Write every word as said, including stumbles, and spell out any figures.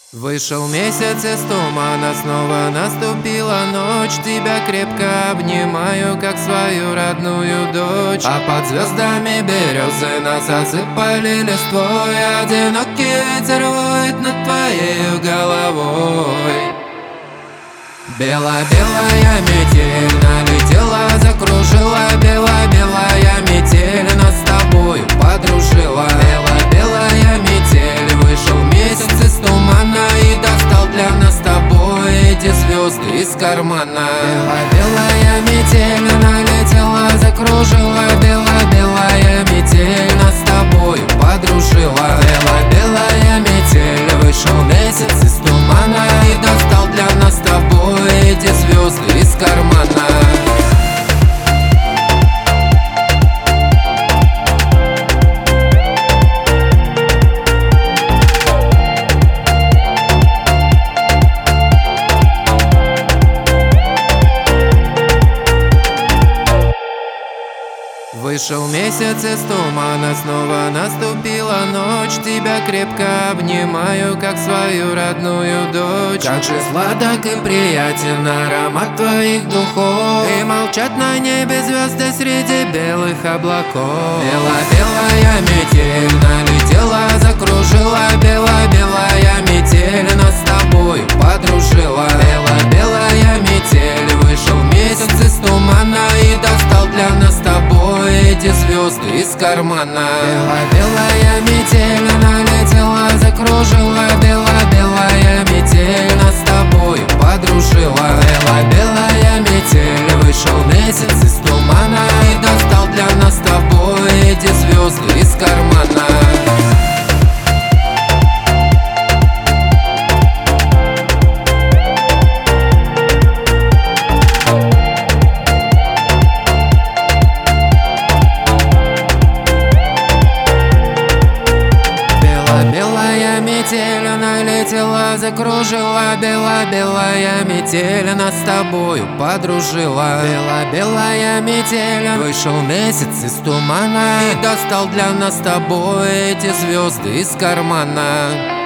Вышел месяц из тумана, снова наступила ночь. Тебя крепко обнимаю, как свою родную дочь. А под звездами березы нас осыпали листвой. Одинокий ветер воет над твоей головой. Бела-белая метель налетела, закружила. Бела-белая метель нас с тобою подружила. Бела-белая метель, вышел месяц из тумана и достал для нас с тобой эти звезды из кармана. Бела-белая метель налетела, закружила. Бела-белая метель нас с тобою подружила. Бела-белая метель, вышел месяц из тумана и достал для нас с тобой эти звезды из кармана. Вышел месяц из тумана, снова наступила ночь. Тебя крепко обнимаю, как свою родную дочь. Как же сладок и приятен аромат твоих духов, и молчат на небе звезды среди белых облаков. Бела-белая метель налетела, закружила. Бела-белая метель нас с тобою подружила. Бела-белая метель, вышел месяц из тумана и достал для нас с тобой эти звезды из кармана. Бела-белая метель налетела, закружила. Бела-белая метель нас с тобою подружила. Бела-белая метель, вышел месяц из тумана и достал для нас с тобой эти звезды из кармана. Белая метель налетела, закружила. Бела-белая метель нас с тобою подружила. Бела-белая метель, вышел месяц из тумана и достал для нас с тобой эти звезды из кармана.